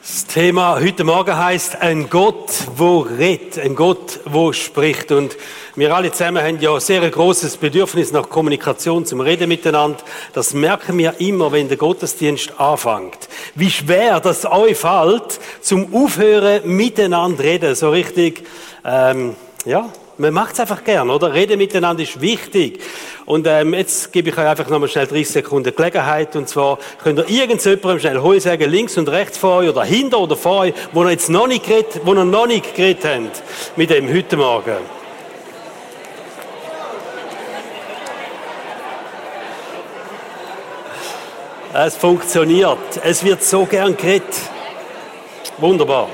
Das Thema heute Morgen heisst ein Gott, wo redet, ein Gott, wo spricht. Und wir alle zusammen haben ja sehr ein grosses Bedürfnis nach Kommunikation, zum Reden miteinander. Das merken wir immer, wenn der Gottesdienst anfängt. Wie schwer das euch fällt, zum Aufhören miteinander reden. So richtig, man macht es einfach gern, oder? Reden miteinander ist wichtig. Und jetzt gebe ich euch einfach nochmal schnell 30 Sekunden Gelegenheit. Und zwar könnt ihr irgendjemandem schnell Hoi sagen, links und rechts von euch oder hinter oder vor euch, wo ihr jetzt noch nicht geredet habt mit dem heute Morgen. Es funktioniert. Es wird so gern geredet. Wunderbar.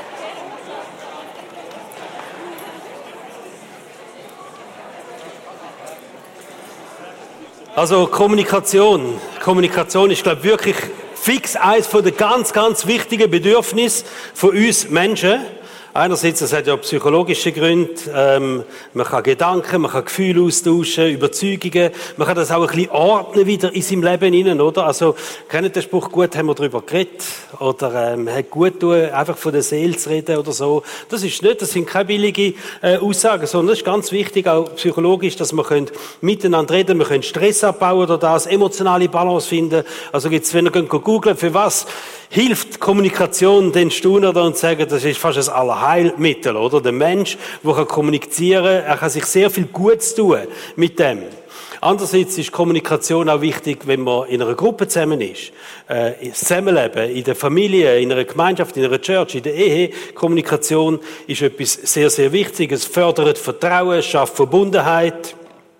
Also Kommunikation ist, glaube ich, wirklich fix eines von den ganz, ganz wichtigen Bedürfnissen von uns Menschen. Einerseits, das hat ja psychologische Gründe, man kann Gedanken, man kann Gefühle austauschen, Überzeugungen, man kann das auch ein bisschen ordnen wieder in seinem Leben hinein, oder? Also, kennt den Spruch, gut haben wir darüber geredet, oder hat gut tun, einfach von der Seele zu reden oder so. Das sind keine billige Aussagen, sondern das ist ganz wichtig, auch psychologisch, dass wir miteinander reden, wir können Stress abbauen oder das, emotionale Balance finden. Also gibt's, wenn ihr googelt, für was hilft Kommunikation, den staunen und sagen, das ist fast ein Allerheilmittel, oder? Der Mensch, der kommunizieren kann, er kann sich sehr viel Gutes tun mit dem. Andererseits ist Kommunikation auch wichtig, wenn man in einer Gruppe zusammen ist. Das Zusammenleben, in der Familie, in einer Gemeinschaft, in einer Church, in der Ehe. Kommunikation ist etwas sehr, sehr Wichtiges. Es fördert Vertrauen, es schafft Verbundenheit.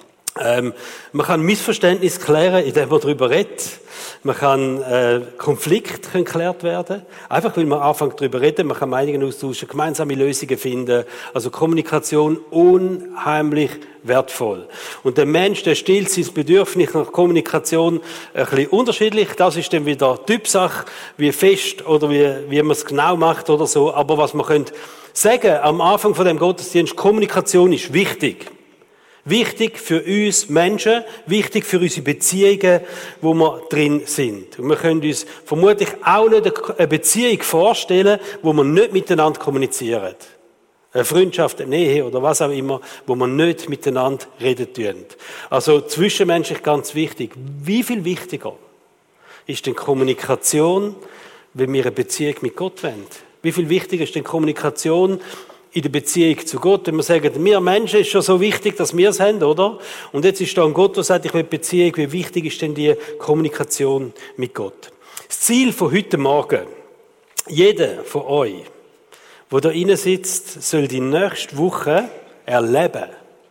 Man kann Missverständnisse klären, indem man darüber redet. Man kann Konflikte geklärt werden. Einfach, weil man anfängt darüber reden, man kann Meinungen austauschen, gemeinsame Lösungen finden. Also Kommunikation unheimlich wertvoll. Und der Mensch, der stillt sein Bedürfnis nach Kommunikation ein bisschen unterschiedlich. Das ist dann wieder Typsache, wie fest oder wie man es genau macht oder so. Aber was man könnte sagen am Anfang von dem Gottesdienst, Kommunikation ist wichtig. Wichtig für uns Menschen, wichtig für unsere Beziehungen, wo wir drin sind. Und wir können uns vermutlich auch nicht eine Beziehung vorstellen, wo wir nicht miteinander kommunizieren. Eine Freundschaft, eine Ehe oder was auch immer, wo wir nicht miteinander reden tun. Also zwischenmenschlich ganz wichtig. Wie viel wichtiger ist denn Kommunikation, wenn wir eine Beziehung mit Gott wollen? Wie viel wichtiger ist denn Kommunikation in der Beziehung zu Gott? Wenn wir sagen, wir Menschen ist schon so wichtig, dass wir es haben, oder? Und jetzt ist da ein Gott, der sagt, ich will Beziehung. Wie wichtig ist denn die Kommunikation mit Gott? Das Ziel von heute Morgen, jeder von euch, der da rein sitzt, soll die nächste Woche erleben,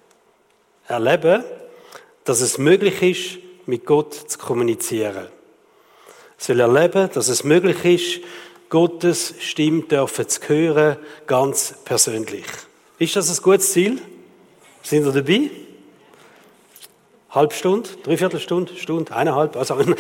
dass es möglich ist, mit Gott zu kommunizieren. Soll erleben, dass es möglich ist, Gottes Stimme dürfen zu hören, ganz persönlich. Ist das ein gutes Ziel? Sind ihr dabei? Halbe Stunde, Dreiviertelstunde, Stunde, eineinhalb, also nein.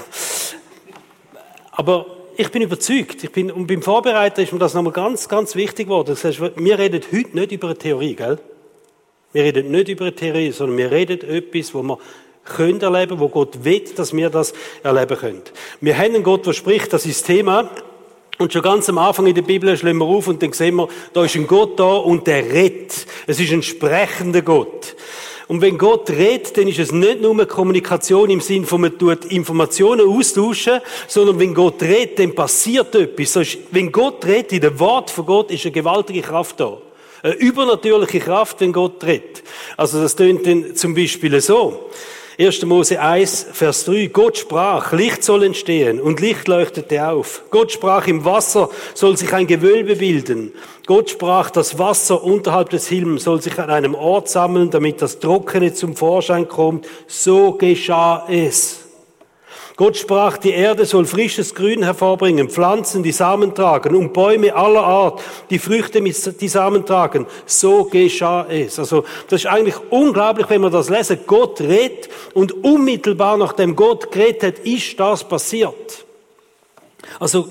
Aber ich bin überzeugt, und beim Vorbereiten ist mir das nochmal ganz, ganz wichtig geworden. Das heißt, wir reden heute nicht über eine Theorie, gell? Wir reden nicht über eine Theorie, sondern wir reden etwas, wo wir können erleben, wo Gott will, dass wir das erleben können. Wir haben einen Gott, der spricht, das ist das Thema. Und schon ganz am Anfang in der Bibel schlagen wir auf und dann sehen wir, da ist ein Gott da und der redet. Es ist ein sprechender Gott. Und wenn Gott redet, dann ist es nicht nur eine Kommunikation im Sinn von, man tut Informationen austauschen, sondern wenn Gott redet, dann passiert etwas. So ist, wenn Gott redet, in dem Wort von Gott ist eine gewaltige Kraft da. Eine übernatürliche Kraft, wenn Gott redet. Also das tönt dann zum Beispiel so. 1. Mose 1, Vers 3. Gott sprach, Licht soll entstehen und Licht leuchtete auf. Gott sprach, im Wasser soll sich ein Gewölbe bilden. Gott sprach, das Wasser unterhalb des Himmels soll sich an einem Ort sammeln, damit das Trockene zum Vorschein kommt. So geschah es. Gott sprach, die Erde soll frisches Grün hervorbringen, Pflanzen, die Samen tragen und Bäume aller Art, die Früchte mit die Samen tragen. So geschah es. Also das ist eigentlich unglaublich, wenn wir das lesen. Gott redet und unmittelbar nachdem Gott geredet hat, ist das passiert. Also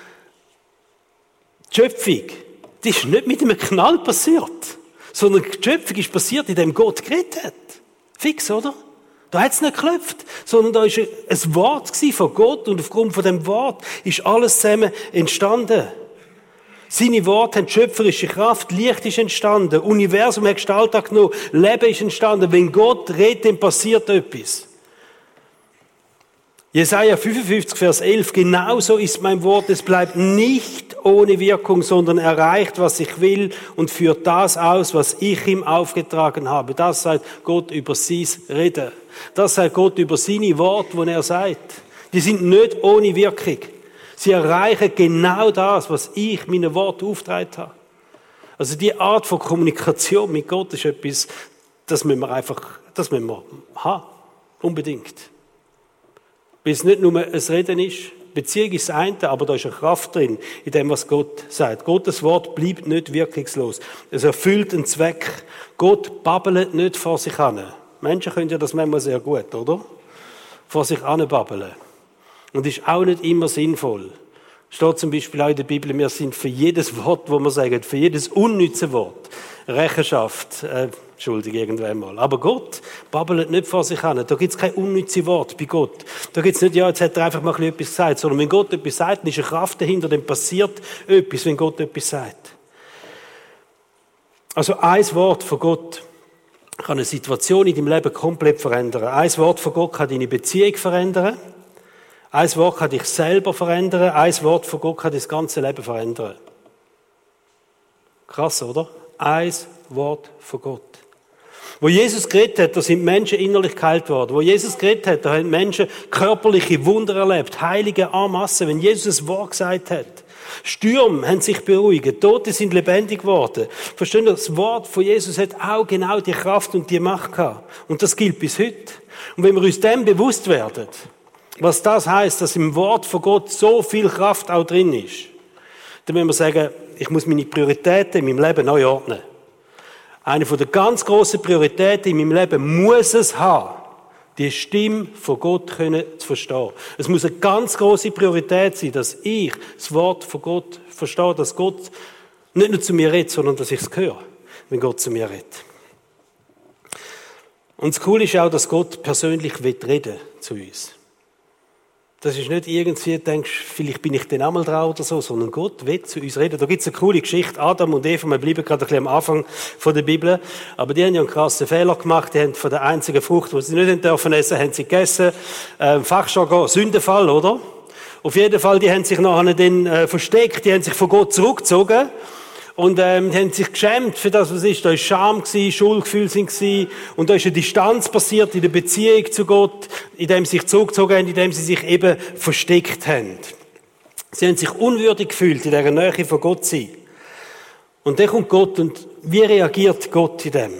die Schöpfung, die ist nicht mit einem Knall passiert, sondern die Schöpfung ist passiert, indem Gott geredet hat. Fix, oder? Da hat es nicht geklopft, sondern da war ein Wort von Gott und aufgrund von dem Wort ist alles zusammen entstanden. Seine Worte haben schöpferische Kraft, Licht ist entstanden, Universum hat Gestalt angenommen, Leben ist entstanden. Wenn Gott redet, dann passiert etwas. Jesaja 55, Vers 11, genauso ist mein Wort, es bleibt nicht ohne Wirkung, sondern erreicht, was ich will und führt das aus, was ich ihm aufgetragen habe. Das sagt Gott über sein Reden. Das sagt Gott über seine Worte, die er sagt. Die sind nicht ohne Wirkung. Sie erreichen genau das, was ich meinen Worten aufgetragen habe. Also die Art von Kommunikation mit Gott ist etwas, das müssen wir haben. Unbedingt. Weil es nicht nur ein Reden ist. Beziehung ist das eine, aber da ist eine Kraft drin, in dem, was Gott sagt. Gottes Wort bleibt nicht wirkungslos. Es erfüllt einen Zweck. Gott babbelt nicht vor sich hin. Menschen können ja das manchmal sehr gut, oder? Vor sich hin babbeln. Und ist auch nicht immer sinnvoll. Steht zum Beispiel auch in der Bibel, wir sind für jedes Wort, wo wir sagen, für jedes unnütze Wort, Rechenschaft, irgendwann mal. Aber Gott babbelt nicht vor sich hin. Da gibt es kein unnütze Wort bei Gott. Da gibt es nicht, ja, jetzt hat er einfach mal etwas gesagt, sondern wenn Gott etwas sagt, dann ist eine Kraft dahinter, dann passiert etwas, wenn Gott etwas sagt. Also ein Wort von Gott kann eine Situation in deinem Leben komplett verändern. Ein Wort von Gott kann deine Beziehung verändern. Ein Wort kann dich selber verändern. Ein Wort von Gott kann das ganze Leben verändern. Krass, oder? Ein Wort von Gott. Wo Jesus geredet hat, da sind Menschen innerlich geheilt worden. Wo Jesus geredet hat, da haben Menschen körperliche Wunder erlebt. Heilige en masse. Wenn Jesus ein Wort gesagt hat. Stürme haben sich beruhigt. Tote sind lebendig geworden. Verstehen Sie, das Wort von Jesus hat auch genau die Kraft und die Macht gehabt. Und das gilt bis heute. Und wenn wir uns dem bewusst werden, was das heisst, dass im Wort von Gott so viel Kraft auch drin ist, dann müssen wir sagen, ich muss meine Prioritäten in meinem Leben neu ordnen. Eine der ganz grossen Prioritäten in meinem Leben muss es haben, die Stimme von Gott zu verstehen. Es muss eine ganz grosse Priorität sein, dass ich das Wort von Gott verstehe, dass Gott nicht nur zu mir redet, sondern dass ich es höre, wenn Gott zu mir redet. Und das Coole ist auch, dass Gott persönlich reden zu uns. Das ist nicht irgendwie, denkst, vielleicht bin ich dann einmal dran oder so, sondern Gott will zu uns reden. Da gibt es eine coole Geschichte, Adam und Eva, wir bleiben gerade ein bisschen am Anfang von der Bibel, aber die haben ja einen krassen Fehler gemacht, die haben von der einzigen Frucht, die sie nicht dürfen essen, haben sie gegessen, Fachjargon, Sündenfall, oder? Auf jeden Fall, die haben sich nachher dann versteckt, die haben sich von Gott zurückgezogen. Und die haben sich geschämt für das, was ist. Da war Scham, Schuldgefühl sind und da ist eine Distanz passiert in der Beziehung zu Gott, indem sie sich zurückgezogen haben, indem sie sich eben versteckt haben. Sie haben sich unwürdig gefühlt, in dieser Nähe von Gott zu sein. Und dann kommt Gott und wie reagiert Gott in dem?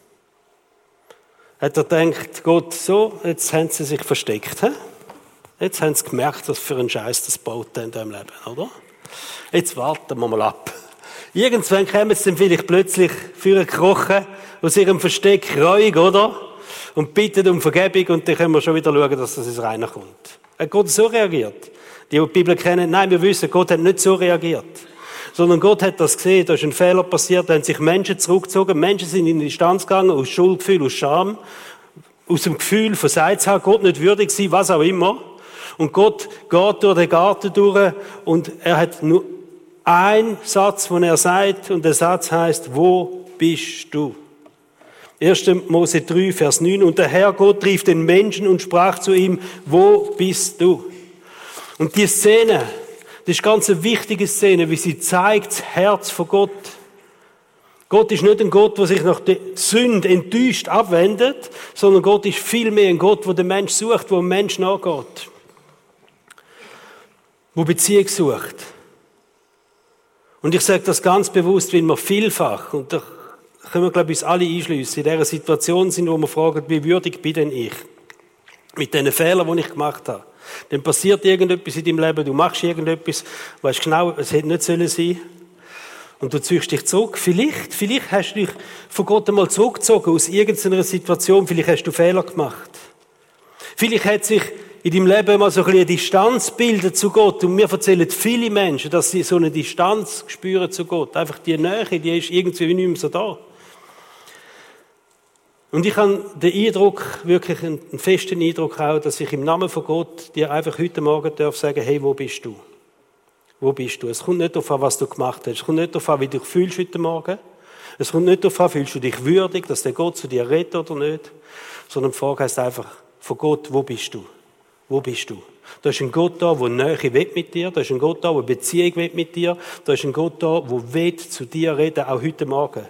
Hat er gedacht, Gott, so, jetzt haben sie sich versteckt, he? Jetzt haben sie gemerkt, was für einen Scheiß das baut in diesem Leben, oder? Jetzt warten wir mal ab. Irgendwann kommen sie dann vielleicht plötzlich für ein Krochen aus ihrem Versteck reuig, oder? Und bitten um Vergebung und dann können wir schon wieder schauen, dass das ins Reine kommt. Hat Gott so reagiert? Die Bibel kennen, nein, wir wissen, Gott hat nicht so reagiert. Sondern Gott hat das gesehen, da ist ein Fehler passiert, da haben sich Menschen zurückgezogen, Menschen sind in die Distanz gegangen, aus Schuldgefühl, aus Scham, aus dem Gefühl von Seid haben, Gott nicht würdig sein, was auch immer. Und Gott geht durch den Garten durch und er hat nur ein Satz, den er sagt, und der Satz heißt, wo bist du? 1. Mose 3, Vers 9. Und der Herr Gott rief den Menschen und sprach zu ihm, wo bist du? Und die Szene, das ist ganz eine wichtige Szene, wie sie zeigt das Herz von Gott. Gott ist nicht ein Gott, der sich nach der Sünde enttäuscht abwendet, sondern Gott ist vielmehr ein Gott, der den Menschen sucht, der dem Menschen nachgeht. Der Beziehung sucht. Und ich sage das ganz bewusst, weil wir vielfach, und da können wir, glaube ich, uns alle einschliessen, in dieser Situation sind, wo wir fragen, wie würdig bin denn ich? Mit diesen Fehlern, die ich gemacht habe. Dann passiert irgendetwas in deinem Leben, du machst irgendetwas, weißt genau, es hätte nicht sein sollen. Und du ziehst dich zurück. Vielleicht hast du dich von Gott einmal zurückgezogen aus irgendeiner Situation, vielleicht hast du Fehler gemacht. Vielleicht hat sich in deinem Leben mal so ein bisschen eine Distanz bildet zu Gott. Und mir erzählen viele Menschen, dass sie so eine Distanz spüren zu Gott. Einfach die Nähe, die ist irgendwie nicht mehr so da. Und ich habe den Eindruck, wirklich einen festen Eindruck auch, dass ich im Namen von Gott dir einfach heute Morgen darf sagen, hey, wo bist du? Wo bist du? Es kommt nicht darauf an, was du gemacht hast. Es kommt nicht darauf an, wie du dich fühlst heute Morgen. Es kommt nicht darauf an, fühlst du dich würdig, dass der Gott zu dir redet oder nicht. Sondern die Frage heißt einfach, von Gott, wo bist du? Wo bist du? Da ist ein Gott da, der Nähe will mit dir. Da ist ein Gott da, der Beziehung will mit dir. Da ist ein Gott da, der will zu dir reden, auch heute Morgen.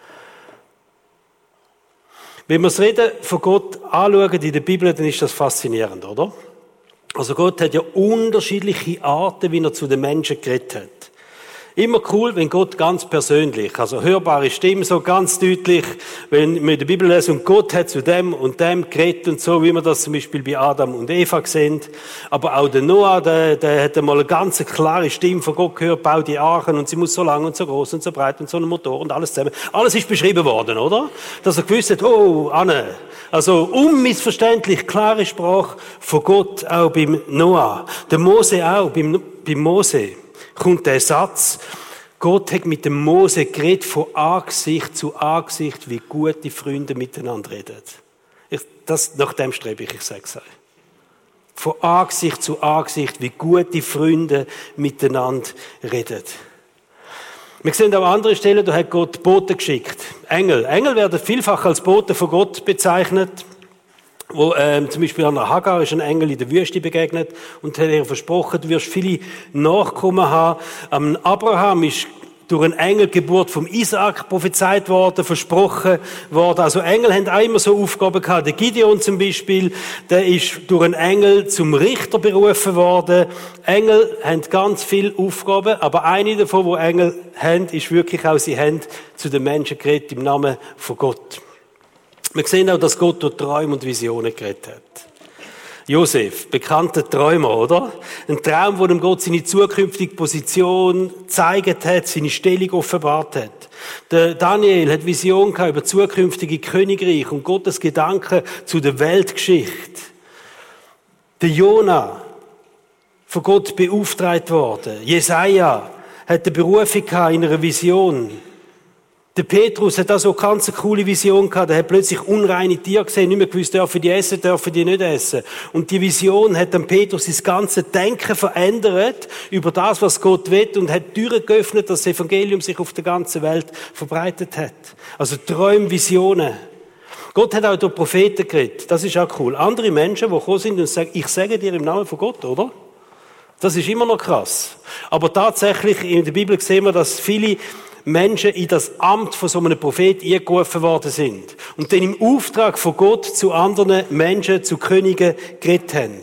Wenn wir das Reden von Gott anschauen in der Bibel, dann ist das faszinierend, oder? Also Gott hat ja unterschiedliche Arten, wie er zu den Menschen geredet hat. Immer cool, wenn Gott ganz persönlich, also hörbare Stimme, so ganz deutlich, wenn wir in der Bibel lesen, und Gott hat zu dem und dem geredet und so, wie wir das zum Beispiel bei Adam und Eva sehen. Aber auch der Noah, der hat einmal eine ganz klare Stimme von Gott gehört, bau die Archen und sie muss so lang und so groß und so breit und so ein Motor und alles zusammen. Alles ist beschrieben worden, oder? Dass er gewusst hat, oh, Anne. Also unmissverständlich klare Sprache von Gott auch beim Noah. Der Mose auch, beim Mose kommt der Satz, Gott hat mit dem Mose geredet von Angesicht zu Angesicht, wie gute Freunde miteinander reden. Nach dem strebe ich sage es euch. Von Angesicht zu Angesicht, wie gute Freunde miteinander reden. Wir sehen auch andere Stellen, da hat Gott Boten geschickt. Engel. Engel werden vielfach als Boten von Gott bezeichnet. Wo zum Beispiel an der Hagar ist ein Engel in der Wüste begegnet und hat ihr versprochen, du wirst viele Nachkommen haben. Am Abraham ist durch einen Engel die Geburt vom Isaak prophezeit worden, versprochen worden. Also Engel haben auch immer so Aufgaben gehabt. Der Gideon zum Beispiel, der ist durch einen Engel zum Richter berufen worden. Engel haben ganz viele Aufgaben, aber eine davon, wo Engel haben, ist wirklich auch, sie haben zu den Menschen geredet im Namen von Gott. Wir sehen auch, dass Gott durch Träume und Visionen geredet hat. Josef, bekannter Träumer, oder? Ein Traum, wo dem Gott seine zukünftige Position gezeigt hat, seine Stellung offenbart hat. Der Daniel hat Vision gehabt über zukünftige Königreich und Gottes Gedanken zu der Weltgeschichte. Der Jona, von Gott beauftragt worden. Jesaja hat eine Berufung gehabt in einer Vision. Der Petrus hat auch so eine ganz coole Vision gehabt. Er hat plötzlich unreine Tiere gesehen, nicht mehr gewusst, dürfen die essen, dürfen die nicht essen. Und die Vision hat dann Petrus das ganze Denken verändert über das, was Gott will und hat Türen geöffnet, dass das Evangelium sich auf der ganzen Welt verbreitet hat. Also Träume, Visionen. Gott hat auch durch Propheten geredet. Das ist auch cool. Andere Menschen, die gekommen sind und sagen, ich sage dir im Namen von Gott, oder? Das ist immer noch krass. Aber tatsächlich, in der Bibel sehen wir, dass viele Menschen in das Amt von so einem Prophet eingerufen worden sind und dann im Auftrag von Gott zu anderen Menschen, zu Königen geredet haben.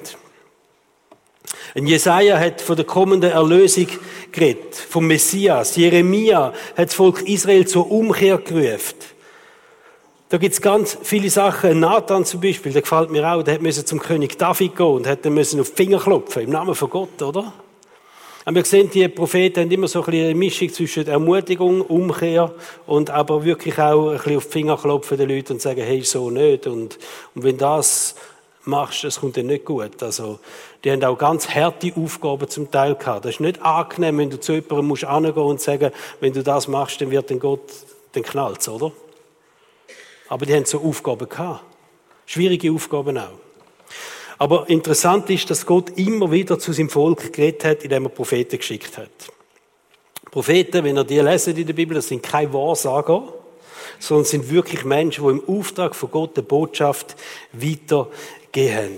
Ein Jesaja hat von der kommenden Erlösung geredet, vom Messias. Jeremia hat das Volk Israel zur Umkehr gerufen. Da gibt's ganz viele Sachen. Nathan zum Beispiel, der gefällt mir auch, der musste zum König David gehen und hat dann auf die Finger klopfen, im Namen von Gott, oder? Aber wir sehen, die Propheten haben immer so ein bisschen eine Mischung zwischen Ermutigung, Umkehr und aber wirklich auch ein bisschen auf die Finger klopfen den Leuten und sagen, hey, so nicht. Und wenn das machst, das kommt dann nicht gut. Also, die haben auch ganz harte Aufgaben zum Teil gehabt. Das ist nicht angenehm, wenn du zu jemandem musst hingehen und sagen, wenn du das machst, dann wird Gott, dann knallt's, oder? Aber die haben so Aufgaben gehabt. Schwierige Aufgaben auch. Aber interessant ist, dass Gott immer wieder zu seinem Volk geredet hat, indem er Propheten geschickt hat. Propheten, wenn ihr die lesen in der Bibel, das sind keine Wahrsager, sondern sind wirklich Menschen, die im Auftrag von Gott die Botschaft weitergeben.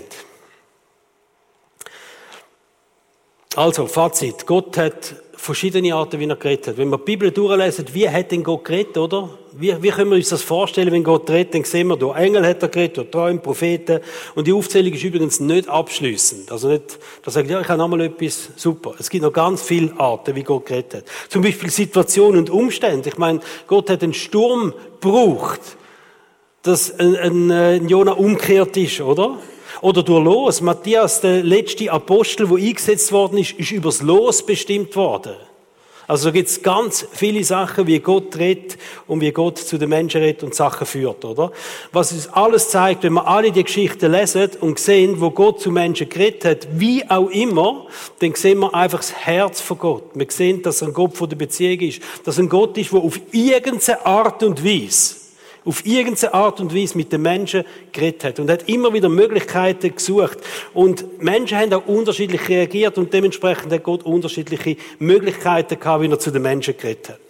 Also, Fazit. Gott hat verschiedene Arten, wie er geredet hat. Wenn wir die Bibel durchlesen, wie hat denn Gott geredet, oder? Wie können wir uns das vorstellen, wenn Gott redet? Dann sehen wir, durch Engel hat er geredet, durch Träume, Propheten. Und die Aufzählung ist übrigens nicht abschliessend. Also nicht, da sagt, ja, ich habe nochmal etwas, super. Es gibt noch ganz viele Arten, wie Gott geredet hat. Zum Beispiel Situationen und Umstände. Ich meine, Gott hat einen Sturm gebraucht, dass ein Jona umgekehrt ist, oder? Oder durch Los. Matthias, der letzte Apostel, der eingesetzt worden ist übers Los bestimmt worden. Also da gibt es ganz viele Sachen, wie Gott redet und wie Gott zu den Menschen redet und Sachen führt, oder? Was uns alles zeigt, wenn wir alle die Geschichten lesen und sehen, wo Gott zu Menschen geredet hat, wie auch immer, dann sehen wir einfach das Herz von Gott. Wir sehen, dass er ein Gott von der Beziehung ist. Dass er ein Gott ist, der auf irgendeine Art und Weise auf irgendeine Art und Weise mit den Menschen geredet hat und hat immer wieder Möglichkeiten gesucht. Und Menschen haben auch unterschiedlich reagiert und dementsprechend hat Gott unterschiedliche Möglichkeiten gehabt, wie er zu den Menschen geredet hat.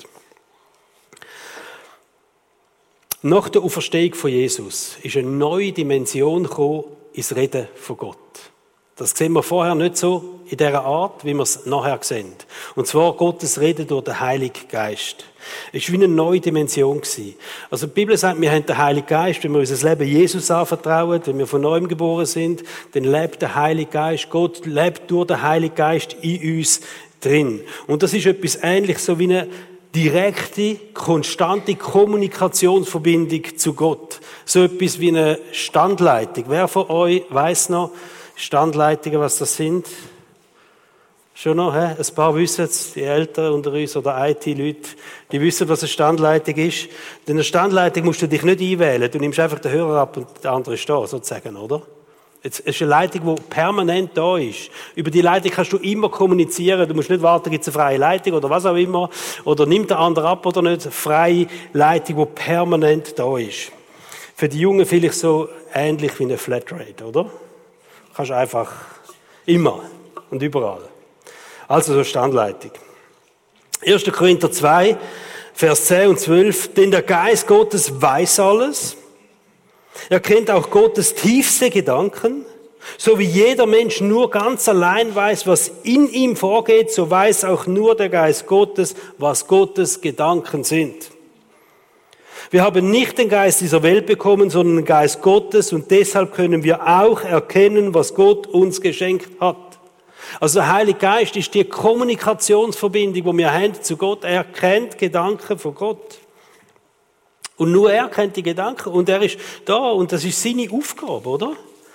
Nach der Auferstehung von Jesus ist eine neue Dimension gekommen ins Reden von Gott. Das sehen wir vorher nicht so in dieser Art, wie wir es nachher sehen. Und zwar Gottes Reden durch den Heiligen Geist. Es war wie eine neue Dimension gewesen. Also die Bibel sagt, wir haben den Heiligen Geist, wenn wir unser Leben Jesus anvertrauen, wenn wir von neuem geboren sind, dann lebt der Heilige Geist. Gott lebt durch den Heiligen Geist in uns drin. Und das ist etwas Ähnliches, so wie eine direkte, konstante Kommunikationsverbindung zu Gott. So etwas wie eine Standleitung. Wer von euch weiss noch, Standleitungen, was das sind? Schon noch, hä? Ein paar wissen es, die Älteren unter uns oder IT-Leute, die wissen, was eine Standleitung ist. Denn eine Standleitung musst du dich nicht einwählen. Du nimmst einfach den Hörer ab und der andere ist da, sozusagen, oder? Es ist eine Leitung, die permanent da ist. Über die Leitung kannst du immer kommunizieren. Du musst nicht warten, gibt es eine freie Leitung oder was auch immer. Oder nimmt der andere ab oder nicht. Eine freie Leitung, die permanent da ist. Für die Jungen vielleicht so ähnlich wie eine Flatrate, oder? Kannst einfach immer und überall. Also so Standleitung. 1. Korinther 2, Vers 10 und 12. Denn der Geist Gottes weiß alles. Er kennt auch Gottes tiefste Gedanken. So wie jeder Mensch nur ganz allein weiß, was in ihm vorgeht, so weiß auch nur der Geist Gottes, was Gottes Gedanken sind. Wir haben nicht den Geist dieser Welt bekommen, sondern den Geist Gottes und deshalb können wir auch erkennen, was Gott uns geschenkt hat. Also der Heilige Geist ist die Kommunikationsverbindung, die wir haben zu Gott. Er kennt Gedanken von Gott. Und nur er kennt die Gedanken und er ist da und das ist seine Aufgabe, oder?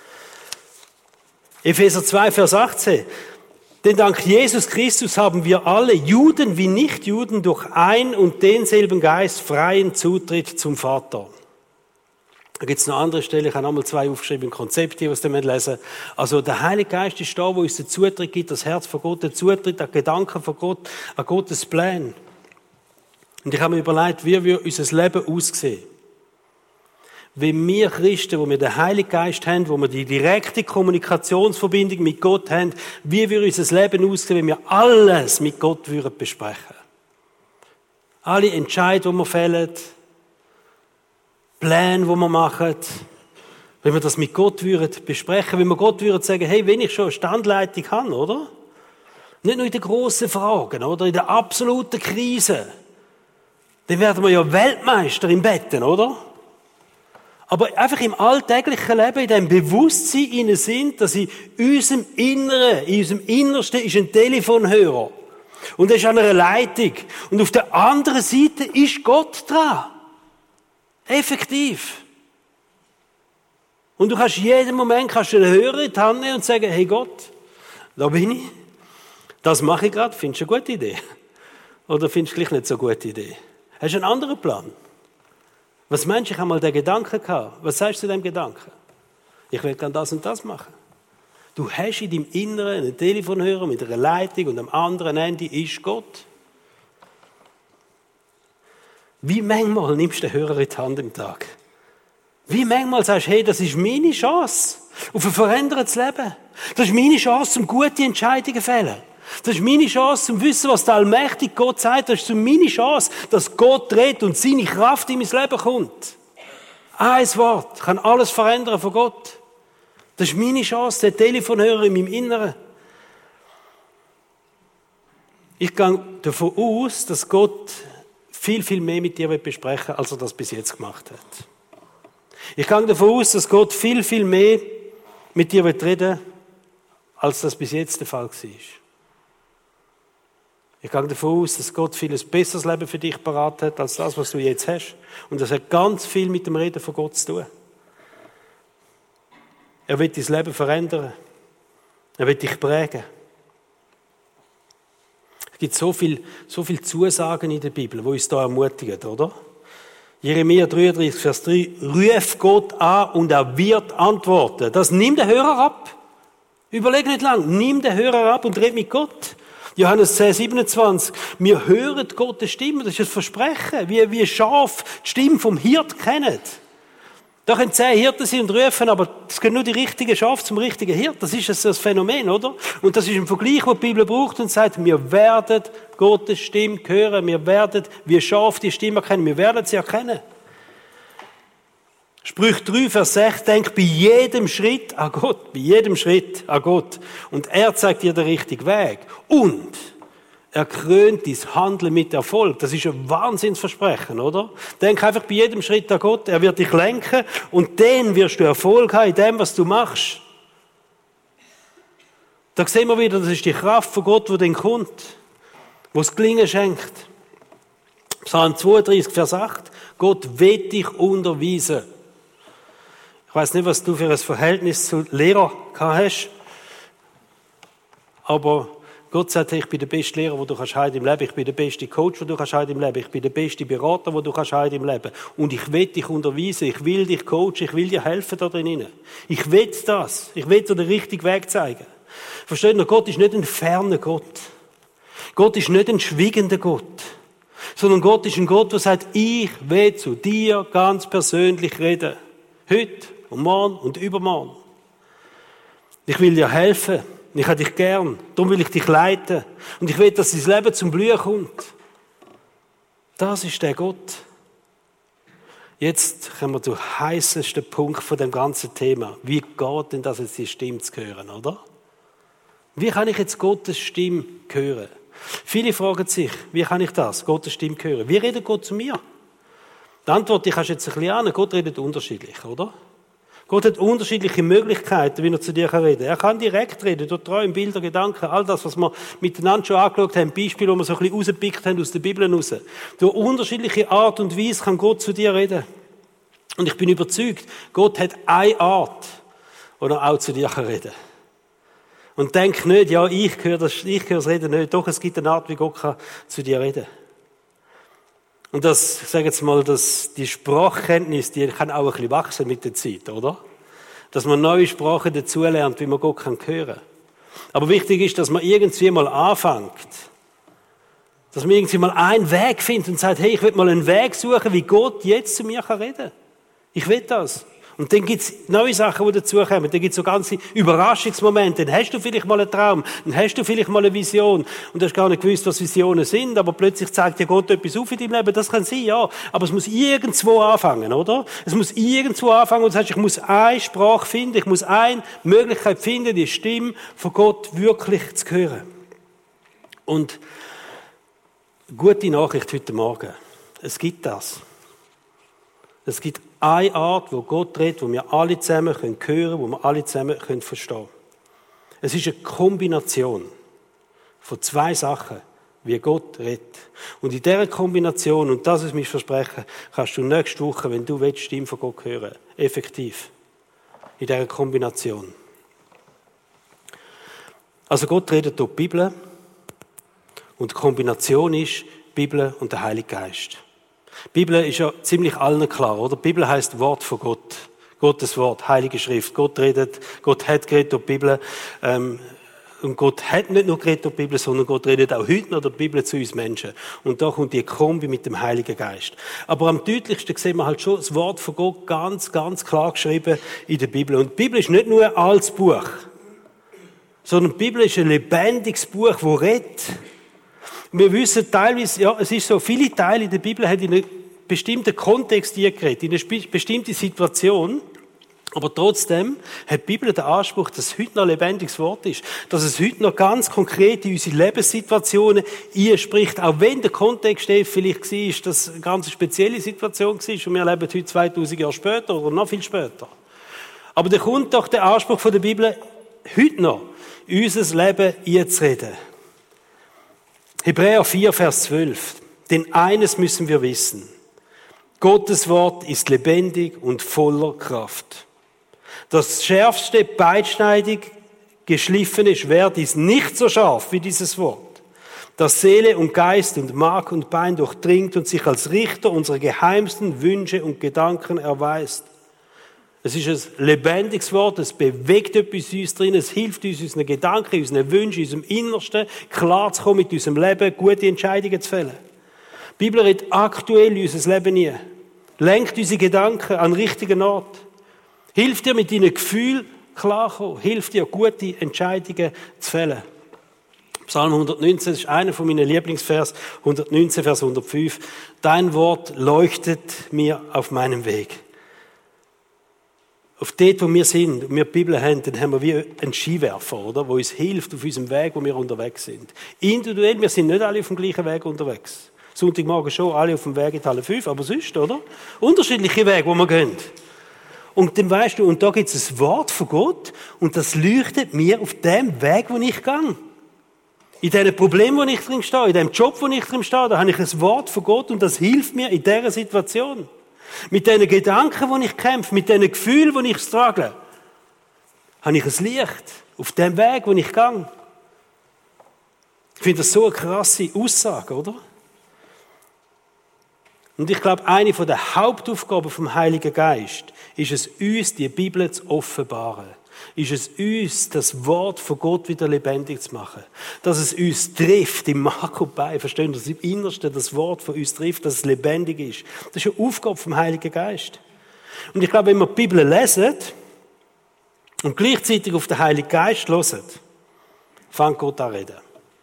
Epheser 2, Vers 18. Denn dank Jesus Christus haben wir alle, Juden wie Nichtjuden, durch ein und denselben Geist freien Zutritt zum Vater. Da gibt es noch andere Stellen, ich habe nochmal 2 aufgeschrieben, Konzepte, was wir lesen. Also der Heilige Geist ist da, wo uns den Zutritt gibt, das Herz von Gott, den Zutritt an Gedanken von Gott, an Gottes Pläne. Und ich habe mir überlegt, wie wir unser Leben aussehen. Wenn wir Christen, wo wir den Heiligen Geist haben, wo wir die direkte Kommunikationsverbindung mit Gott haben, wie wir unser Leben aussehen, wenn wir alles mit Gott würden besprechen. Alle Entscheidungen, die wir fällen, Pläne, die wir machen, wenn wir das mit Gott würden besprechen, wenn wir Gott würden sagen, hey, wenn ich schon eine Standleitung habe, oder? Nicht nur in den grossen Fragen, oder? In der absoluten Krise. Dann werden wir ja Weltmeister im Betten, oder? Aber einfach im alltäglichen Leben, in dem Bewusstsein innen sind, dass in unserem Inneren, in unserem Innersten ist ein Telefonhörer. Und er ist an einer Leitung. Und auf der anderen Seite ist Gott dran. Effektiv. Und du kannst jeden Moment den Hörer in die Hand nehmen und sagen, hey Gott, da bin ich. Das mache ich gerade. Findest du eine gute Idee? Oder findest du gleich nicht so eine gute Idee? Hast du einen anderen Plan? Was meinst du, ich habe mal den Gedanken gehabt. Was sagst du zu dem Gedanken? Ich will gerne das und das machen. Du hast in deinem Inneren einen Telefonhörer mit einer Leitung und am anderen Ende ist Gott. Wie manchmal nimmst du den Hörer in die Hand im Tag? Wie manchmal sagst du, hey, das ist meine Chance auf ein verändertes Leben. Das ist meine Chance, um gute Entscheidungen zu fällen. Das ist meine Chance, zum Wissen, was der allmächtige Gott sagt. Das ist meine Chance, dass Gott redet und seine Kraft in mein Leben kommt. Ein Wort kann alles verändern von Gott. Das ist meine Chance, der Telefonhörer in meinem Inneren. Ich gehe davon aus, dass Gott viel, viel mehr mit dir besprechen will, als er das bis jetzt gemacht hat. Ich gehe davon aus, dass Gott viel, viel mehr mit dir reden will, als das bis jetzt der Fall war. Ich gehe davon aus, dass Gott vieles besseres Leben für dich parat hat, als das, was du jetzt hast. Und das hat ganz viel mit dem Reden von Gott zu tun. Er will dein Leben verändern. Er will dich prägen. Es gibt so viel Zusagen in der Bibel, die uns da ermutigen, oder? Jeremia 33, Vers 3. Ruf Gott an und er wird antworten. Das nimm den Hörer ab. Überleg nicht lang. Nimm den Hörer ab und red mit Gott. Johannes 10, 27. Wir hören Gottes Stimme, das ist ein Versprechen, wie Schaf die Stimme vom Hirt kennen. Da können 10 Hirten sein und rufen, aber es gehört nur die richtige Schaf zum richtigen Hirt. Das ist das Phänomen, oder? Und das ist ein Vergleich, den die Bibel braucht und sagt, wir werden Gottes Stimme hören, wir werden wie Schaf die Stimme erkennen, wir werden sie erkennen. Sprüche 3, Vers 6, denk bei jedem Schritt an Gott, bei jedem Schritt an Gott. Und er zeigt dir den richtigen Weg. Und er krönt dein Handeln mit Erfolg. Das ist ein Wahnsinnsversprechen, oder? Denk einfach bei jedem Schritt an Gott, er wird dich lenken und dann wirst du Erfolg haben in dem, was du machst. Da sehen wir wieder, das ist die Kraft von Gott, die dann kommt, die das Gelingen schenkt. Psalm 32, Vers 8, Gott will dich unterweisen. Ich weiss nicht, was du für ein Verhältnis zu Lehrern gehabt hast, aber Gott sagt, ich bin der beste Lehrer, den du kannst haben im Leben. Ich bin der beste Coach, den du kannst haben im Leben. Ich bin der beste Berater, den du kannst haben im Leben. Und ich will dich unterweisen. Ich will dich coachen. Ich will dir helfen da drinnen. Ich will das. Ich will dir den richtigen Weg zeigen. Versteht ihr? Gott ist nicht ein ferner Gott. Gott ist nicht ein schweigender Gott. Sondern Gott ist ein Gott, der sagt, ich will zu dir ganz persönlich reden. Heute und morgen und übermorgen. Ich will dir helfen. Ich habe dich gern. Darum will ich dich leiten. Und ich will, dass dein Leben zum Blühen kommt. Das ist der Gott. Jetzt kommen wir zum heißesten Punkt von dem ganzen Thema. Wie geht denn das jetzt, die Stimme zu hören, oder? Wie kann ich jetzt Gottes Stimme hören? Viele fragen sich, wie kann ich das, Gottes Stimme hören? Wie redet Gott zu mir? Die Antwort, die kannst du jetzt ein bisschen ahnen. Gott redet unterschiedlich, oder? Gott hat unterschiedliche Möglichkeiten, wie er zu dir reden kann. Er kann direkt reden, durch Träume, Bilder, Gedanken, all das, was wir miteinander schon angeschaut haben, Beispiele, die wir so ein bisschen rausgepickt haben aus der Bibel raus. Durch unterschiedliche Art und Weise kann Gott zu dir reden. Und ich bin überzeugt, Gott hat eine Art, wo er auch zu dir reden kann. Und denk nicht, ja, ich höre das Reden nicht. Doch, es gibt eine Art, wie Gott kann zu dir reden. Und das, ich sage jetzt mal, die Sprachkenntnis, die kann auch ein bisschen wachsen mit der Zeit, oder? Dass man neue Sprachen dazulernt, wie man Gott hören kann. Aber wichtig ist, dass man irgendwie mal anfängt. Dass man irgendwie mal einen Weg findet und sagt, hey, ich will mal einen Weg suchen, wie Gott jetzt zu mir reden kann. Ich will das. Und dann gibt's neue Sachen, die dazukommen. Dann gibt's so ganze Überraschungsmomente. Dann hast du vielleicht mal einen Traum. Dann hast du vielleicht mal eine Vision. Und du hast gar nicht gewusst, was Visionen sind. Aber plötzlich zeigt dir Gott etwas auf in deinem Leben. Das kann sein, ja. Aber es muss irgendwo anfangen, oder? Es muss irgendwo anfangen. Und du sagst, ich muss eine Sprache finden. Ich muss eine Möglichkeit finden, die Stimme von Gott wirklich zu hören. Und gute Nachricht heute Morgen. Es gibt das. Es gibt eine Art, wo Gott redet, wo wir alle zusammen hören können, wo wir alle zusammen verstehen können. Es ist eine Kombination von 2 Sachen, wie Gott redet. Und in dieser Kombination, und das ist mein Versprechen, kannst du nächste Woche, wenn du willst, die Stimme von Gott hören. Effektiv. In dieser Kombination. Also Gott redet durch die Bibel. Und die Kombination ist die Bibel und der Heilige Geist. Die Bibel ist ja ziemlich allen klar, oder? Die Bibel heisst Wort von Gott. Gottes Wort, Heilige Schrift. Gott redet, Gott hat geredet durch die Bibel. Und Gott hat nicht nur geredet durch die Bibel, sondern Gott redet auch heute noch durch die Bibel zu uns Menschen. Und da kommt die Kombi mit dem Heiligen Geist. Aber am deutlichsten sehen wir halt schon das Wort von Gott ganz, ganz klar geschrieben in der Bibel. Und die Bibel ist nicht nur ein altes Buch, sondern die Bibel ist ein lebendiges Buch, das redet. Wir wissen teilweise, ja, es ist so, viele Teile in der Bibel haben in einen bestimmten Kontext geredet, in eine bestimmte Situation. Aber trotzdem hat die Bibel den Anspruch, dass es heute noch ein lebendiges Wort ist. Dass es heute noch ganz konkret in unsere Lebenssituationen einspricht. Auch wenn der Kontext vielleicht war, dass es eine ganz spezielle Situation war. Und wir leben heute 2000 Jahre später oder noch viel später. Aber da kommt doch der Anspruch von der Bibel, heute noch in unser Leben einzureden. Hebräer 4, Vers 12. Denn eines müssen wir wissen. Gottes Wort ist lebendig und voller Kraft. Das schärfste, beidschneidig geschliffene Schwert ist nicht so scharf wie dieses Wort, das Seele und Geist und Mark und Bein durchdringt und sich als Richter unserer geheimsten Wünsche und Gedanken erweist. Es ist ein lebendiges Wort, es bewegt etwas in uns drin, es hilft uns, unseren Gedanken, unseren Wünschen, unserem Innersten klar zu kommen mit unserem Leben, gute Entscheidungen zu fällen. Die Bibel redet aktuell in unser Leben hinein, lenkt unsere Gedanken an den richtigen Ort, hilft dir mit deinen Gefühlen klarkommen, hilft dir, gute Entscheidungen zu fällen. Psalm 119, das ist einer von meinen Lieblingsvers, 119, Vers 105. Dein Wort leuchtet mir auf meinem Weg. Auf dort, wo wir sind und wir die Bibel haben, dann haben wir wie einen Skiwerfer, oder? Der uns hilft auf unserem Weg, wo wir unterwegs sind. Individuell, wir sind nicht alle auf dem gleichen Weg unterwegs. Sonntagmorgen schon alle auf dem Weg in die Halle 5, aber sonst, oder? Unterschiedliche Wege, wo wir gehen. Und dann weisst du, und da gibt es ein Wort von Gott und das leuchtet mir auf dem Weg, wo ich gehe. In diesen Problemen, wo ich drin stehe, in dem Job, wo ich drin stehe, da habe ich ein Wort von Gott und das hilft mir in dieser Situation. Mit diesen Gedanken, wo ich kämpfe, mit diesen Gefühlen, wo ich struggle, habe ich ein Licht auf dem Weg, wo ich gehe. Ich finde das so eine krasse Aussage, oder? Und ich glaube, eine der Hauptaufgaben vom Heiligen Geist ist es, uns die Bibel zu offenbaren. Ist es uns, das Wort von Gott wieder lebendig zu machen. Dass es uns trifft, im Marco-Bein, verstehen Sie, im Innersten das Wort von uns trifft, dass es lebendig ist. Das ist eine Aufgabe vom Heiligen Geist. Und ich glaube, wenn wir die Bibel lesen und gleichzeitig auf den Heiligen Geist hören, fängt Gott an zu reden.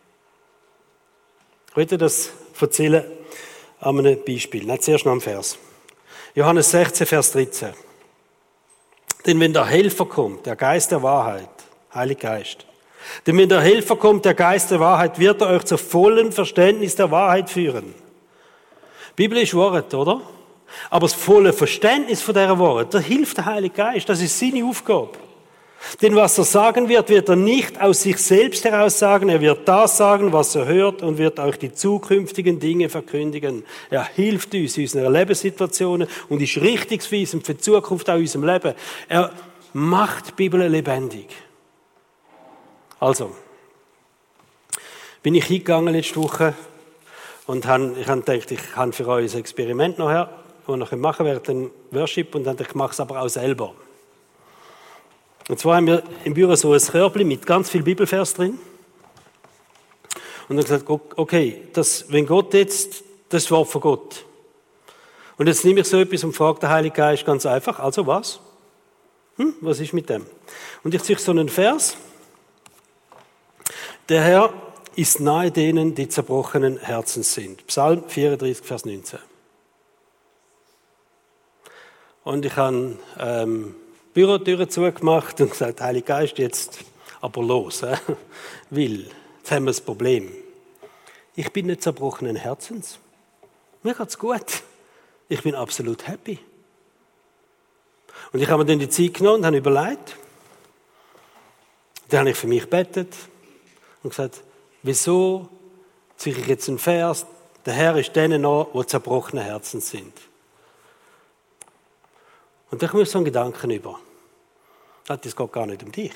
Ich möchte das erzählen an einem Beispiel. Nicht zuerst noch am Vers. Johannes 16, Vers 13. Denn wenn der Helfer kommt, der Geist der Wahrheit, Heiliger Geist, denn wenn der Helfer kommt, der Geist der Wahrheit, wird er euch zum vollen Verständnis der Wahrheit führen. Die Bibel ist Wort, oder? Aber das volle Verständnis von dieser Wort, da hilft der Heilige Geist, das ist seine Aufgabe. Denn was er sagen wird, wird er nicht aus sich selbst heraus sagen, er wird das sagen, was er hört und wird euch die zukünftigen Dinge verkündigen. Er hilft uns in unseren Lebenssituationen und ist richtungsweisend für die Zukunft auch in unserem Leben. Er macht die Bibel lebendig. Also, bin ich hingegangen letzte Woche und ich habe gedacht, ich habe für euch ein Experiment nachher, das ich machen während dem Worship und dann dachte ich, mache es aber auch selber. Und zwar haben wir im Büro so ein Körbchen mit ganz viel Bibelvers drin. Und dann gesagt, okay, wenn Gott jetzt, das ist das Wort von Gott. Und jetzt nehme ich so etwas und frage den Heiligen Geist ganz einfach, also was? Was ist mit dem? Und ich ziehe so einen Vers. Der Herr ist nahe denen, die zerbrochenen Herzens sind. Psalm 34, Vers 19. Und ich habe Bürotüren zugemacht und gesagt, Heiliger Geist, jetzt aber los. Weil, jetzt haben wir das Problem. Ich bin nicht zerbrochenen Herzens. Mir geht's gut. Ich bin absolut happy. Und ich habe mir dann die Zeit genommen und habe überlegt. Dann habe ich für mich gebetet und gesagt, wieso ziehe ich jetzt einen Vers, der Herr ist denen nach, die zerbrochene Herzen sind. Und dann komme ich so einen Gedanken über. Das geht gar nicht um dich.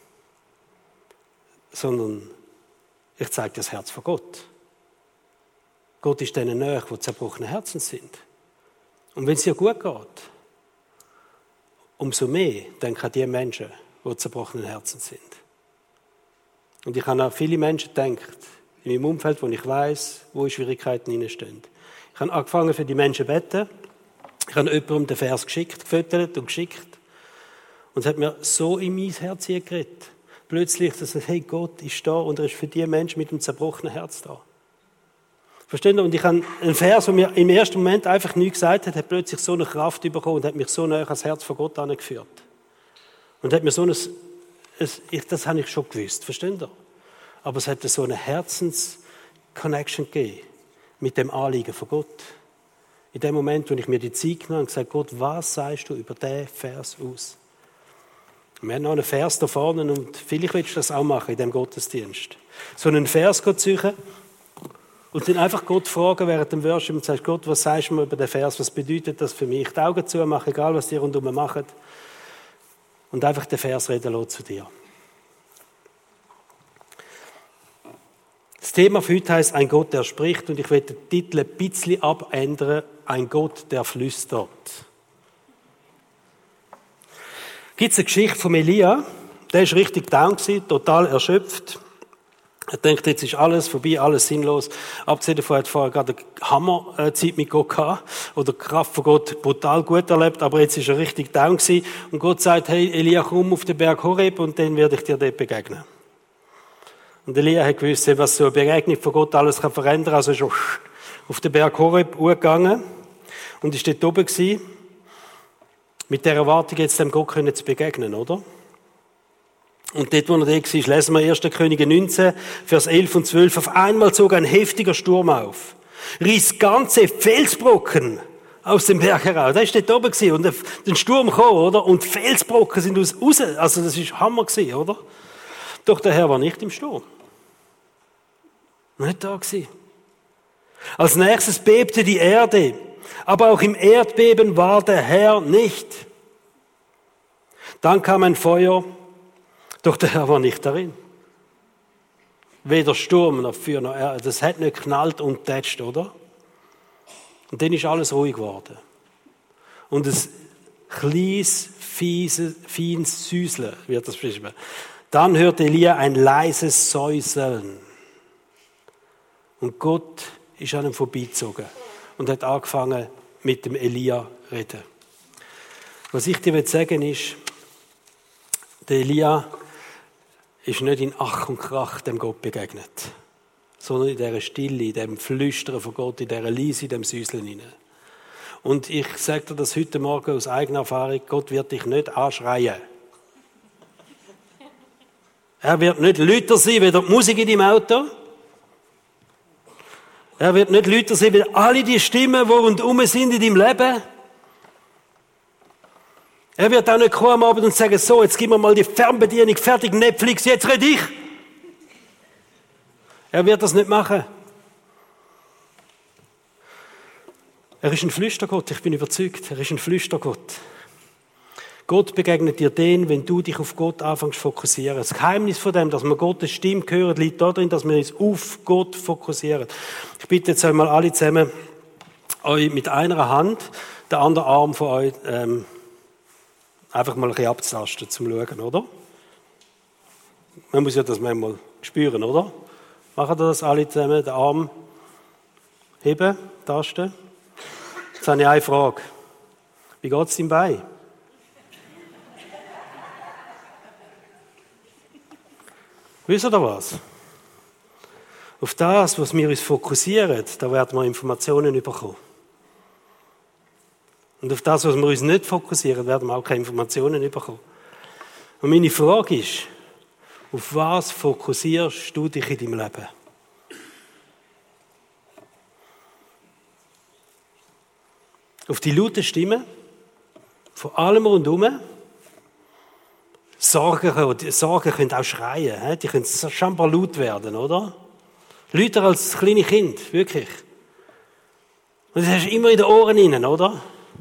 Sondern ich zeige dir das Herz von Gott. Gott ist denen nahe, die zerbrochene Herzen sind. Und wenn es dir gut geht, umso mehr denke an die Menschen, die zerbrochene Herzen sind. Und ich habe an viele Menschen gedacht, in meinem Umfeld, wo ich weiss, wo Schwierigkeiten hineinstehen. Ich habe angefangen für die Menschen zu beten. Ich habe jemandem den Vers gefüttert und geschickt. Und es hat mir so in mein Herz geredet. Plötzlich, dass ich, hey, Gott ist da und er ist für die Menschen mit dem zerbrochenen Herz da. Versteht ihr? Und ich habe einen Vers, der mir im ersten Moment einfach nichts gesagt hat, hat plötzlich so eine Kraft bekommen und hat mich so nahe ans Herz von Gott angeführt. Und hat mir so das habe ich schon gewusst, versteht ihr? Aber es hat so eine Herzens-Connection gegeben mit dem Anliegen von Gott. In dem Moment, wo ich mir die Zeit genommen habe und gesagt, Gott, was sagst du über diesen Vers aus? Und wir haben noch einen Vers da vorne und vielleicht willst du das auch machen in diesem Gottesdienst. So einen Vers suchen und dann einfach Gott fragen während dem Worship und sagst, Gott, was sagst du mir über den Vers? Was bedeutet das für mich? Die Augen zu machen, egal was die rundherum machen. Und einfach den Vers reden lassen zu dir. Das Thema für heute heisst, ein Gott, der spricht. Und ich werde den Titel ein bisschen abändern. Ein Gott, der flüstert. Gibt es eine Geschichte von Elia? Der war richtig down gewesen, total erschöpft. Er denkt, jetzt ist alles vorbei, alles sinnlos. Abgesehen davon hat er vorher gerade eine Hammerzeit mit Gott gehabt, oder die Kraft von Gott brutal gut erlebt, aber jetzt ist er richtig down gewesen. Und Gott sagt, hey Elia, komm auf den Berg Horeb und dann werde ich dir dort begegnen. Und Elia hat gewusst, was so eine Begegnung von Gott alles kann verändern kann. Also ist er auf den Berg Horeb hochgegangen und ist dort oben gewesen, mit der Erwartung, jetzt dem Gott zu begegnen, oder? Und dort, wo er da war, lesen wir 1. Könige 19, Vers 11 und 12. Auf einmal zog ein heftiger Sturm auf, riss ganze Felsbrocken aus dem Berg heraus. Der war dort oben gewesen und der Sturm kam, oder? Und Felsbrocken sind raus. Also das war Hammer gewesen, oder? Doch der Herr war nicht im Sturm. Nicht da gewesen. Als nächstes bebte die Erde, aber auch im Erdbeben war der Herr nicht. Dann kam ein Feuer, doch der Herr war nicht darin. Weder Sturm noch Feuer noch Erde. Das hat nicht geknallt und tätscht, oder? Und dann ist alles ruhig geworden. Und ein kleines, feines Süßeln wird das beschrieben. Dann hörte Elia ein leises Säuseln. Und Gott ist an ihm vorbeigezogen und hat angefangen, mit dem Elia zu reden. Was ich dir sagen will, ist, der Elia ist nicht in Ach und Krach dem Gott begegnet, sondern in dieser Stille, in dem Flüstern von Gott, in dieser Leise, in dem Säuseln hinein. Und ich sage dir das heute Morgen aus eigener Erfahrung, Gott wird dich nicht anschreien. Er wird nicht lauter sein, wie die Musik in deinem Auto. Er wird nicht lauter sein, wie alle die Stimmen, die rundherum sind in deinem Leben. Er wird auch nicht kommen am Abend und sagen, so, jetzt gib mir mal die Fernbedienung, fertig, Netflix, jetzt rede ich. Er wird das nicht machen. Er ist ein Flüstergott, ich bin überzeugt, er ist ein Flüstergott. Gott begegnet dir den, wenn du dich auf Gott anfängst zu fokussieren. Das Geheimnis von dem, dass wir Gottes Stimme hören, liegt darin, dass wir uns auf Gott fokussieren. Ich bitte jetzt einmal alle zusammen, euch mit einer Hand, den anderen Arm von euch, einfach mal ein bisschen abzutasten, zum Schauen, oder? Man muss ja das manchmal spüren, oder? Machen wir das alle zusammen, den Arm heben, tasten. Jetzt habe ich eine Frage. Wie geht es deinem Bein? Wisst ihr was? Auf das, was wir uns fokussieren, da werden wir Informationen bekommen. Und auf das, was wir uns nicht fokussieren, werden wir auch keine Informationen bekommen. Und meine Frage ist, auf was fokussierst du dich in deinem Leben? Auf die lauten Stimmen von allem rundherum? Sorgen können auch schreien, die können scheinbar laut werden, oder? Lauter als kleine Kind, wirklich. Und das hast du immer in den Ohren rein, oder?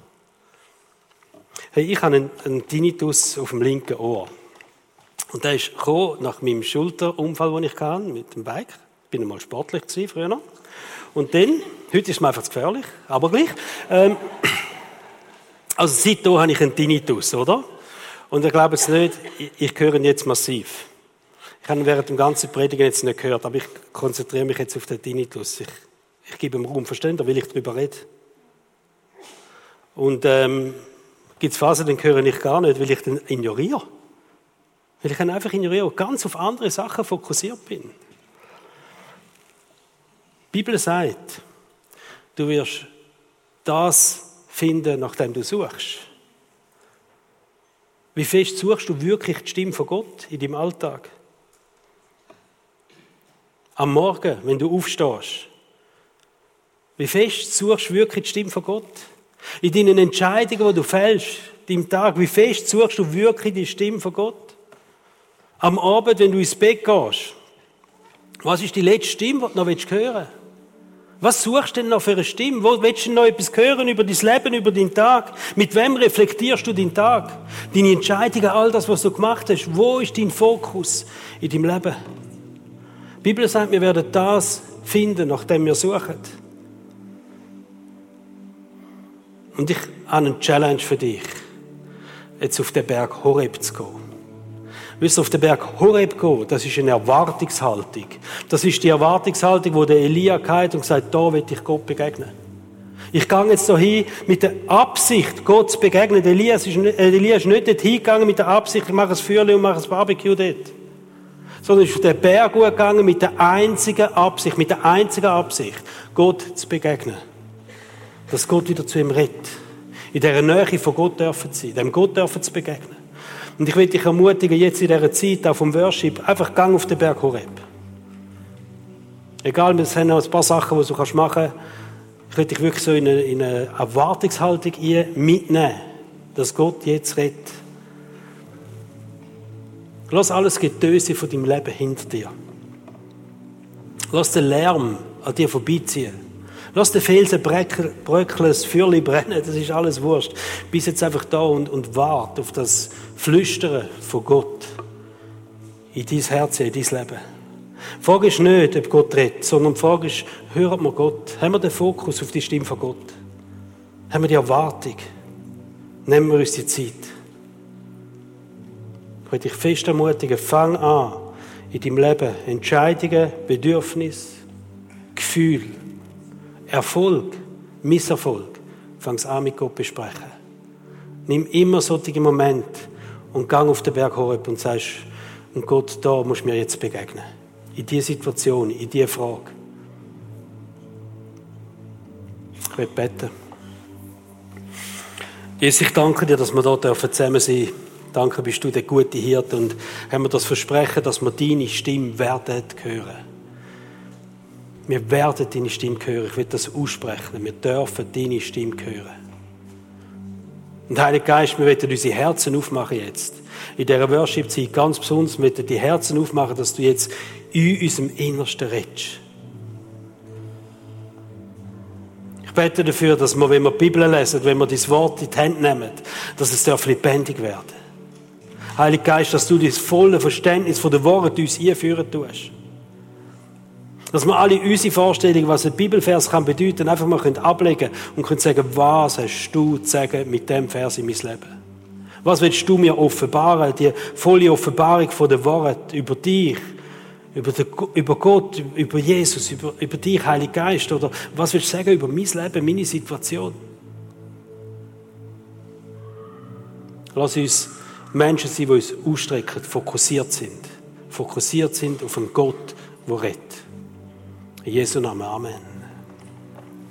Hey, ich habe einen Tinnitus auf dem linken Ohr. Und der ist gekommen nach meinem Schulterunfall, den ich hatte, mit dem Bike. Ich bin einmal sportlich gewesen, früher. Und dann, heute ist es mir einfach zu gefährlich, aber gleich. Also seitdem habe ich einen Tinnitus, oder? Und ich glaube jetzt nicht, ich höre ihn jetzt massiv. Ich habe ihn während dem ganzen Predigen jetzt nicht gehört, aber ich konzentriere mich jetzt auf den Tinnitus. Ich gebe ihm Raum, verstehen, da will ich darüber reden. Und gibt es Phasen, dann höre ich gar nicht, weil ich den ignoriere. Weil ich ihn einfach ignoriere und ganz auf andere Sachen fokussiert bin. Die Bibel sagt, du wirst das finden, nach dem du suchst. Wie fest suchst du wirklich die Stimme von Gott in deinem Alltag? Am Morgen, wenn du aufstehst. Wie fest suchst du wirklich die Stimme von Gott? In deinen Entscheidungen, die du fällst, deinem Tag, wie fest suchst du wirklich die Stimme von Gott? Am Abend, wenn du ins Bett gehst, was ist die letzte Stimme, die du noch hören willst? Was suchst du denn noch für eine Stimme? Wo willst du denn noch etwas hören über dein Leben, über deinen Tag? Mit wem reflektierst du deinen Tag? Deine Entscheidungen, all das, was du gemacht hast. Wo ist dein Fokus in deinem Leben? Die Bibel sagt, wir werden das finden, nach dem wir suchen. Und ich habe eine Challenge für dich. jetzt auf den Berg Horeb zu gehen. Wisst ihr, auf den Berg Horeb gehen, das ist eine Erwartungshaltung. Das ist die Erwartungshaltung, wo der Elia hat und gesagt, da will ich Gott begegnen. Ich gehe jetzt so hin mit der Absicht, Gott zu begegnen. Elia ist nicht dort hingegangen mit der Absicht, ich mache ein Feuerchen und mache ein Barbecue dort. Sondern ist auf den Berg gegangen mit der einzigen Absicht, Gott zu begegnen. Dass Gott wieder zu ihm redet. In dieser Nähe von Gott dürfen zu sein, dem Gott dürfen zu begegnen. Und ich will dich ermutigen, jetzt in dieser Zeit, auch vom Worship, einfach gang auf den Berg Horeb. Egal, wir haben noch ein paar Sachen, die du machen kannst. Ich will dich wirklich so in eine Erwartungshaltung mitnehmen, dass Gott jetzt redet. Lass alles Getöse von deinem Leben hinter dir. Lass den Lärm an dir vorbeiziehen. Lass den Felsen bröckeln, das Feuerchen brennen, das ist alles wurscht. Bist jetzt einfach da und wart auf das Flüstern von Gott in dein Herz, in dein Leben. Die Frage ist nicht, ob Gott redet, sondern die Frage ist, hören wir Gott? Haben wir den Fokus auf die Stimme von Gott? Haben wir die Erwartung? Nehmen wir uns die Zeit? Ich möchte dich fest ermutigen, fang an, in deinem Leben Entscheidungen, Bedürfnisse, Gefühle, Erfolg, Misserfolg, fang es an mit Gott besprechen. Nimm immer solche Momente und gang auf den Berg Horeb und sagst, und Gott, da musst du mir jetzt begegnen. In dieser Situation, in dieser Frage. Ich will beten. Jesus, ich danke dir, dass wir hier zusammen sein dürfen. Danke, bist du der gute Hirte und haben wir das Versprechen, dass wir deine Stimme werden hören. Wir werden deine Stimme hören. Ich will das aussprechen. Wir dürfen deine Stimme hören. Und Heiliger Geist, wir wollen unsere Herzen aufmachen jetzt. In dieser Worship-Zeit ganz besonders, wir wollen die Herzen aufmachen, dass du jetzt in unserem Innersten redest. Ich bete dafür, dass wir, wenn wir die Bibel lesen, wenn wir dein Wort in die Hände nehmen, dass es lebendig werden darf. Heiliger Geist, dass du das volle Verständnis von der Worte uns einführen tust. Dass wir alle unsere Vorstellungen, was ein Bibelvers kann bedeuten, einfach mal ablegen und können sagen, was hast du zu sagen mit dem Vers in mein Leben? Was willst du mir offenbaren? Die volle Offenbarung von den Worten über dich, über Gott, über Jesus, über dich, Heiliger Geist. Oder was willst du sagen über mein Leben, meine Situation? Lass uns Menschen sein, die uns ausstrecken, fokussiert sind auf einen Gott, der rettet. In Jesu Namen. Amen.